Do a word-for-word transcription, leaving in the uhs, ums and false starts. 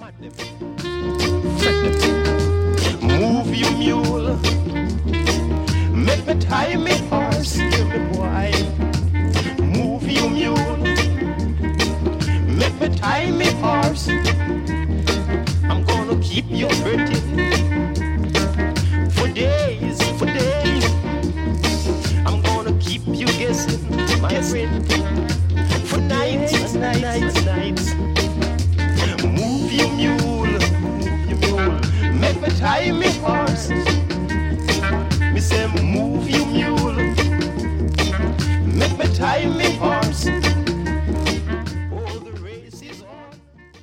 Move your mule, make me tie me horse, hear me boy. Move your mule, make me tie me horse. I'm gonna keep you hurting for days, for days. I'm gonna keep you guessing, my friend, for nights, nights, nights, nights. Move your mule, move your mule, make me tie me horse. Me say